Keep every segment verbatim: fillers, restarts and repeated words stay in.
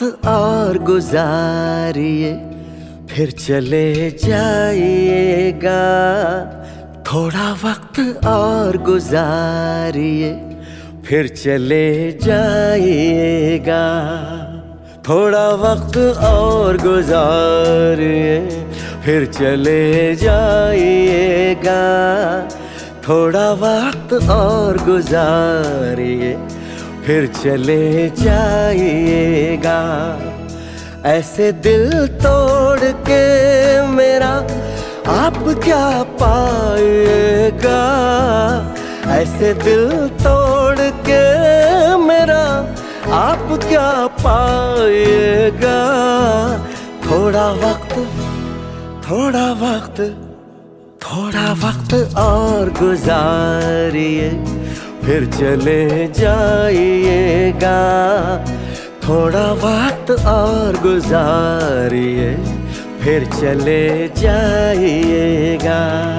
वक्त और गुजारिए, फिर चले जाइएगा। थोड़ा वक्त और गुजारिए, फिर चले जाइएगा। थोड़ा वक्त और गुजारिए, फिर चले जाइएगा। थोड़ा वक्त और गुजारिए, फिर चले जाइएगा। ऐसे दिल तोड़ के मेरा आप क्या पाएगा। ऐसे दिल तोड़ के मेरा आप क्या पाएगा। थोड़ा वक्त थोड़ा वक्त थोड़ा वक्त और गुजारिए, फिर चले जाइएगा। थोड़ा वक्त और गुजारिए, फिर चले जाइएगा।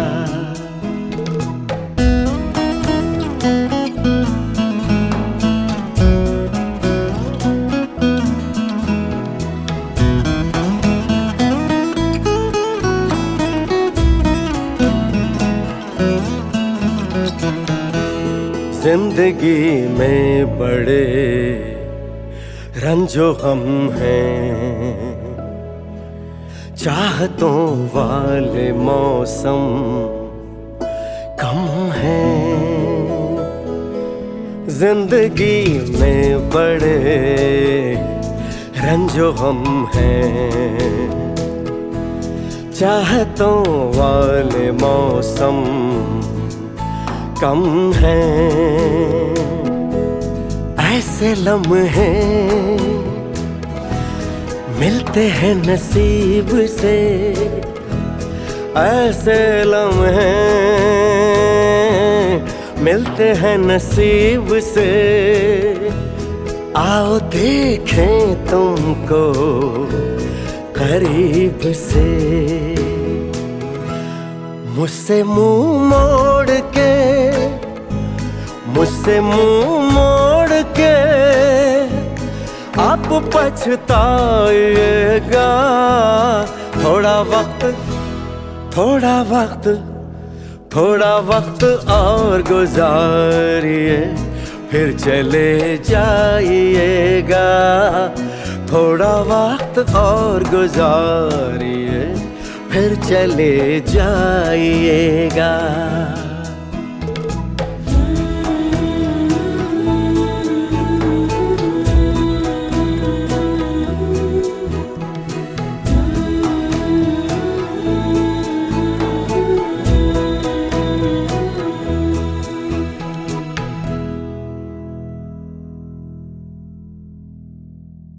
जिंदगी में बड़े रंजो गम हैं, चाहतों वाले मौसम कम हैं। जिंदगी में बड़े रंजो गम हैं, चाहतों वाले मौसम कम हैं। ऐसे लम्हे मिलते हैं नसीब से, ऐसे लम्हे मिलते हैं नसीब से। आओ देखें तुमको करीब से। मुझसे मुंह मोड़ के मुझसे मुंह मोड़ के आप पछताएगा। थोड़ा वक्त थोड़ा वक्त थोड़ा वक्त और गुजारिए, फिर चले जाइएगा। थोड़ा वक्त और गुजारिए, फिर चले जाइएगा।